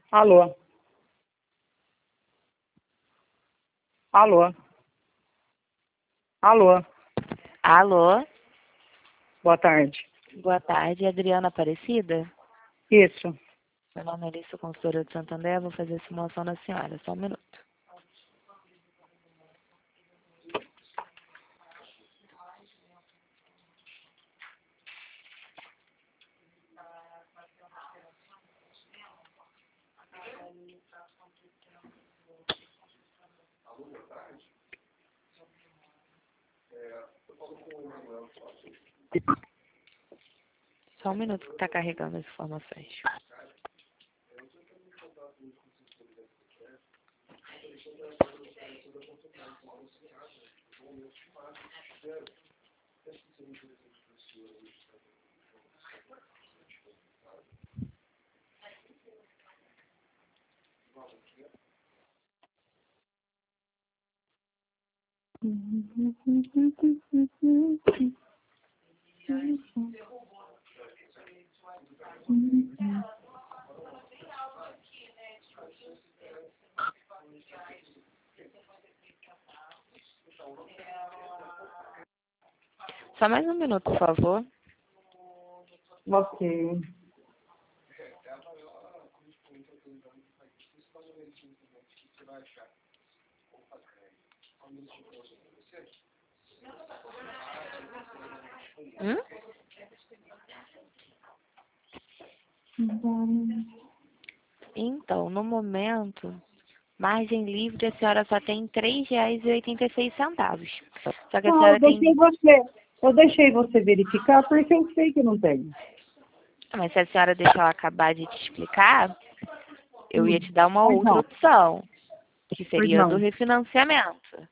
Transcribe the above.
Alô? Alô? Alô? Alô, Boa tarde. boa tarde, Adriana Aparecida? Isso. Meu nome é Alice, consultora de Santander, vou fazer a simulação na senhora, só um minuto. Só um minuto que está carregando as informações. Só mais um minuto, por favor. Ok. Hum? Então, no momento, margem livre, a senhora só tem R$ 3,86. Só que a Não, senhora tem... eu deixei você verificar porque eu sei que não tem. Mas se a senhora deixar eu acabar de te explicar, eu ia te dar uma Pois outra não. opção, que Pois seria a do não. refinanciamento.